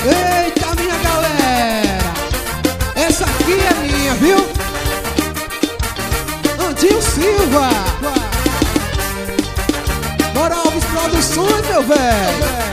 Eita, minha galera, essa aqui é minha, viu? Andinho Silva, Bora Alves Produções, meu velho.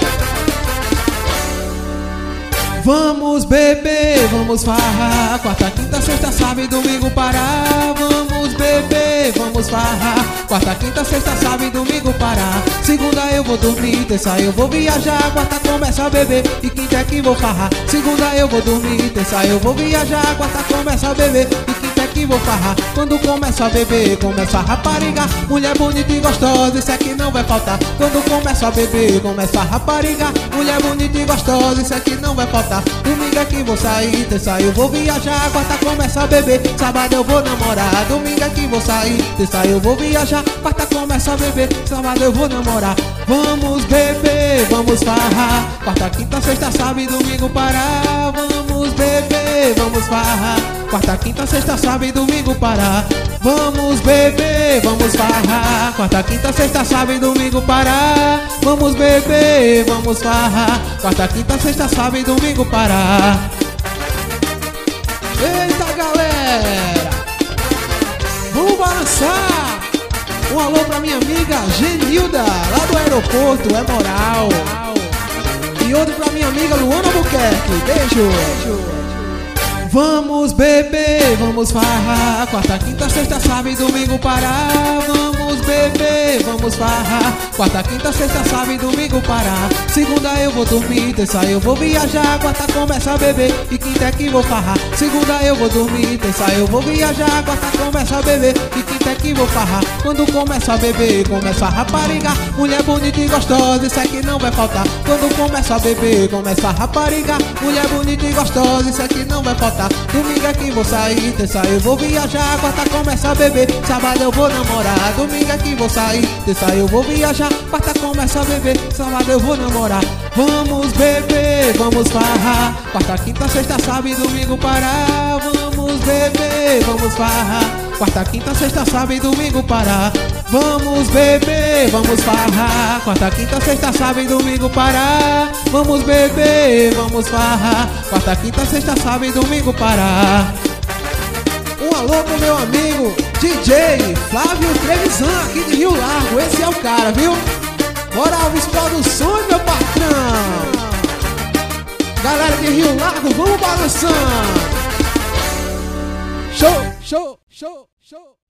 Vamos beber, vamos farrar, quarta, quinta, sexta, sábado e domingo parar. Vamos beber, vamos farrar, quarta, quinta, sexta, sábado e domingo parar. Segunda eu vou dormir, terça eu vou viajar, quarta começa a beber e quinta é que vou farrar. Segunda eu vou dormir, terça eu vou viajar, quarta começa a beber e quinta é que vou farrar. Quando começa a beber, começa a raparigar, mulher bonita e gostosa, isso aqui não vai faltar. Quando começa a beber, começa a raparigar, mulher bonita e gostosa, isso aqui não vai faltar. Domingo é que vou sair, terça eu vou viajar, quarta começa a beber, sábado eu vou namorar. Domingo é que vou sair, terça eu vou viajar, quarta começa a beber, sábado eu vou namorar. Vamos beber, vamos farrar, quarta, quinta, sexta, sábado e domingo parar. Vamos beber, vamos farrar, quarta, quinta, sexta, sábado e domingo parar. Vamos beber, vamos farrar, quarta, quinta, sexta, sábado e domingo parar. Vamos beber, vamos farrar, quarta, quinta, sexta, sábado e domingo parar. Eita, galera, vamos balançar. Um alô pra minha amiga Genilda, lá do aeroporto, é moral. E outro pra minha amiga Luana Albuquerque, beijo. Vamos beber, vamos farrar, quarta, quinta, sexta, sábado e domingo parar. Vamos beber, vamos farrar, quarta, quinta, sexta, sábado e domingo parar. Segunda eu vou dormir, terça eu vou viajar, quarta começa a beber e quinta é que vou farrar. Segunda eu vou dormir, terça eu vou viajar, quarta começa a beber e quinta é que vou farrar. Quando começa a beber, começa a raparigar, mulher bonita e gostosa, isso aqui não vai faltar. Quando começa a beber, começa a raparigar, mulher bonita e gostosa, isso aqui não vai faltar. Domingo é que vou sair, terça eu vou viajar, quarta começa a beber, sábado eu vou namorar. Domingo é que vou sair, terça eu vou viajar, quarta começa a beber, sábado eu vou namorar. Vamos beber, vamos farrar, quarta, quinta, sexta, sábado e domingo parar. Vamos beber, vamos farrar, quarta, quinta, sexta, sábado e domingo parar. Vamos beber, vamos farrar, quarta, quinta, sexta, sábado e domingo parar. Vamos beber, vamos farrar, quarta, quinta, sexta, sábado e domingo parar. Um alô pro meu amigo DJ Flávio Trevisan, aqui de Rio Largo, esse é o cara, viu? Bora Alves Produções, meu patrão. Galera de Rio Largo, vamos balançando. Show, show, show, show.